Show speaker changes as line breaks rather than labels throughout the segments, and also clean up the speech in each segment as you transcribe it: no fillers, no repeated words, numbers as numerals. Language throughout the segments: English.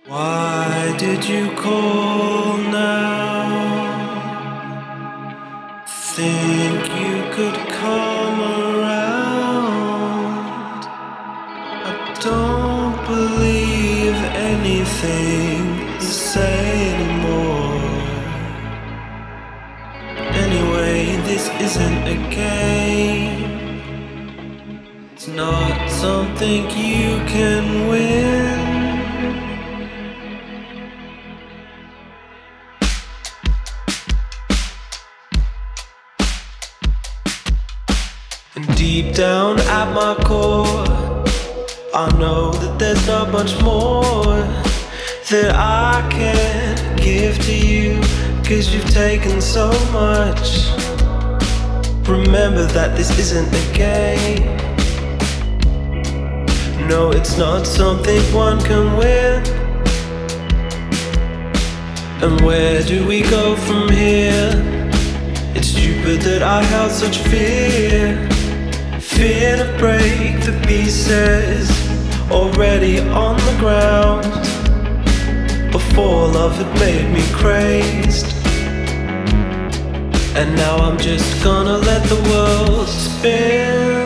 Why did you call now? Think you could come around? I don't believe anything you say anymore. Anyway, this isn't a game. It's not something you can win. And deep down at my core, I know that there's not much more that I can give to you, 'cause you've taken so much. Remember that this isn't a game. No, it's not something one can win. And where do we go from here? It's stupid that I held such fear. Fear to break the pieces already on the ground. Before love had made me crazed, and now I'm just gonna let the world spin.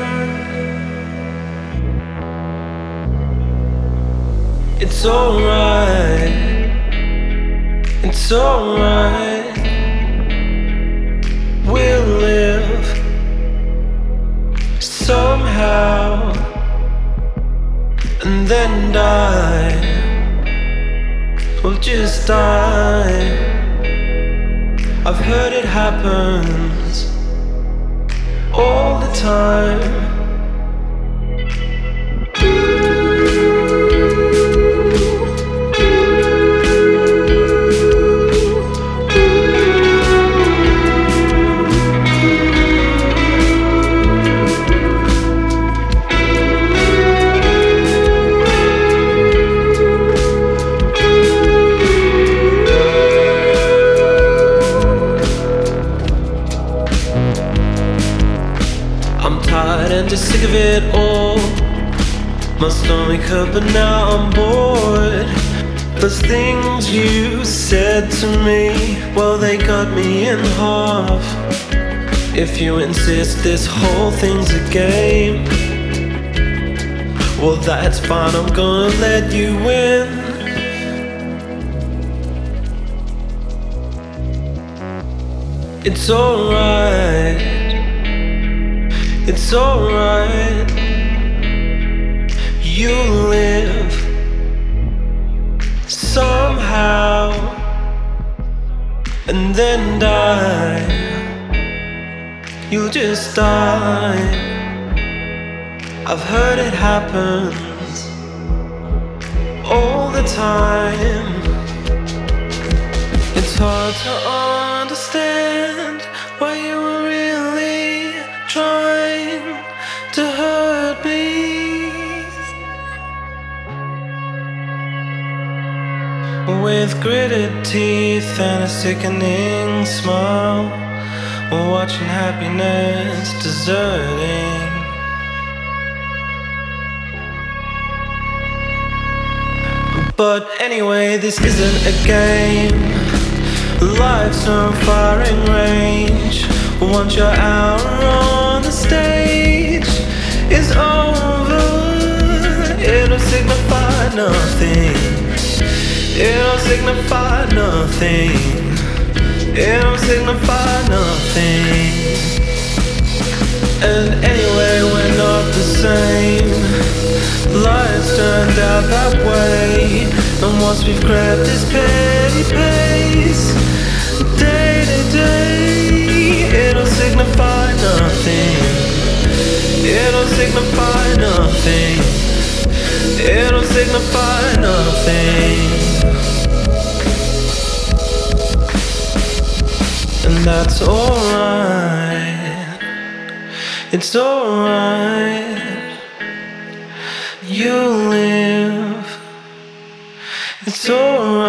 It's alright, it's alright. We'll live somehow, and then die. We'll just die. I've heard it happens all the time. And just sick of it all. My stomach hurt, but now I'm bored. Those things you said to me, well, they cut me in half. If you insist this whole thing's a game, well, that's fine, I'm gonna let you win. It's alright, it's alright. You live somehow, and then die. You'll just die. I've heard it happens all the time. It's hard to understand why you were really trying to hurt me. With gritted teeth and a sickening smile, we're watching happiness deserting. But anyway, this isn't a game. Life's no firing range. Once you're out on the stage, it's over. It'll signify nothing. It'll signify nothing. It'll signify nothing. And anyway, we're not the same. Life's turned out that way. And once we've grabbed this petty pace, day to day, it'll signify nothing. It'll signify nothing. It'll signify nothing. And that's alright. It's alright. You live. It's alright.